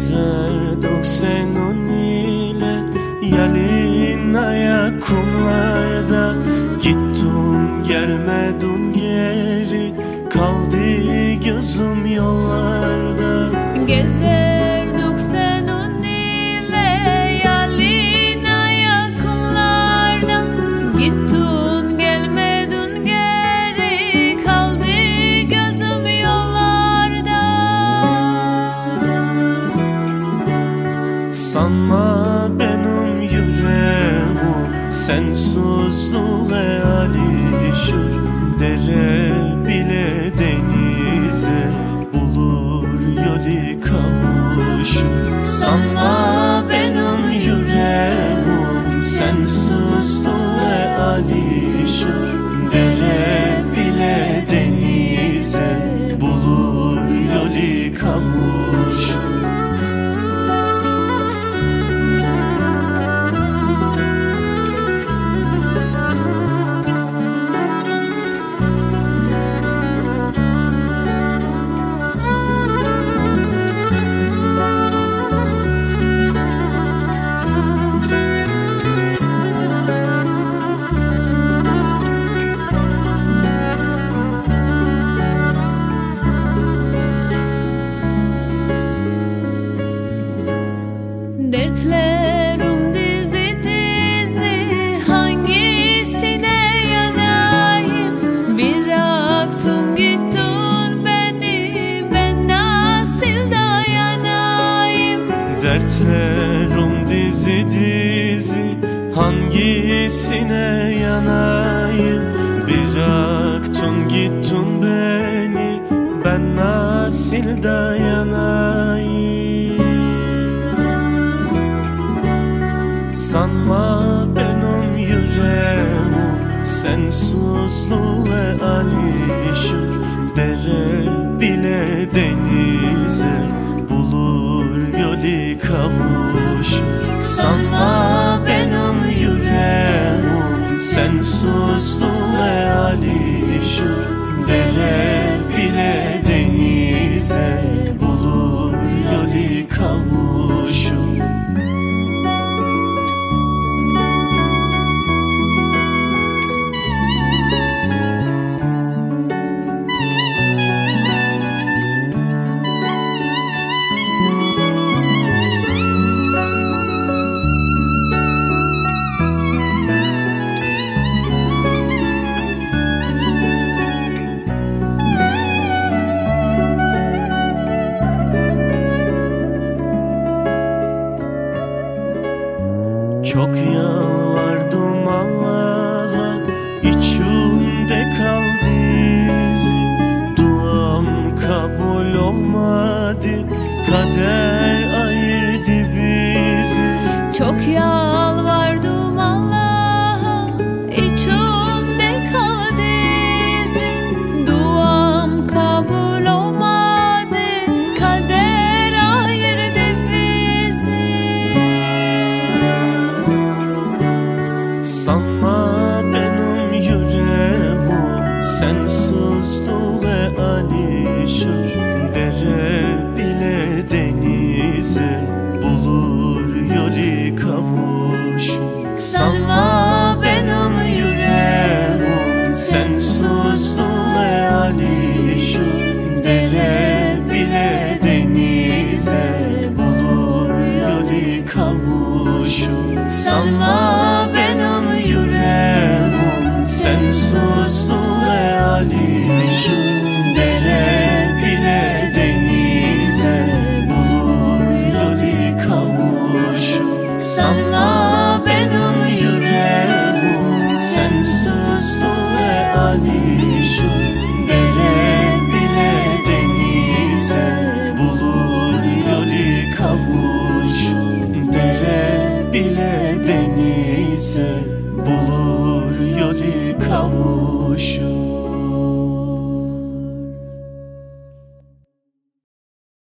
Gezerdik senin ile Yalinaya kumlarda. Gittin gelmedin geri, kaldı gözüm yollarda. Gezerdik senin ile Yalinaya kumlarda. Gittin gelmedin geri, kaldı gözüm yollarda. Sanma benim yüreğim sensizliğe alışır. Dere bile denize bulur yolu kavuşur. Sanma benim yüreğim sensizliğe alışır. Dere bile denize bulur yolu kavuşur. Dertlerim dizi dizi, hangisine yanayım? Bıraktın gittin beni, ben nasıl dayanayım? Dertlerim dizi dizi, hangisine yanayım? Bıraktın gittin beni, ben nasıl dayanayım? Sanma benim yüreğim sensizliğe alışır. Dere bile denize bulur yolu kavuşur. Sanma benim yüreğim sensizliğe alışır. Dere bile denize bulur yolu kavuşur. Çok yalvardım Allah'a, içimde kaldı izi. Duam kabul olmadı, kader ayırdı bizi. Çok yalvardım Allah'a, içimde kaldı izi. Duam kabul olmadı, kader ayırdı bizi. Sanma benim yüreğim sensizliğe alışır. Dere bile denize bulur yolu kavuşur. Sanma benim yüreğim sensizliğe alışır. Dere bile denize bulur yolu kavuşur. Sanma benim yüreğim sensizliğe alışır. Dere bile denize bulur yolu kavuşur. Sanma benim yüreğim sensizliğe alışır. Dere bile denize bulur yolu kavuşur. Dere bile denize bulur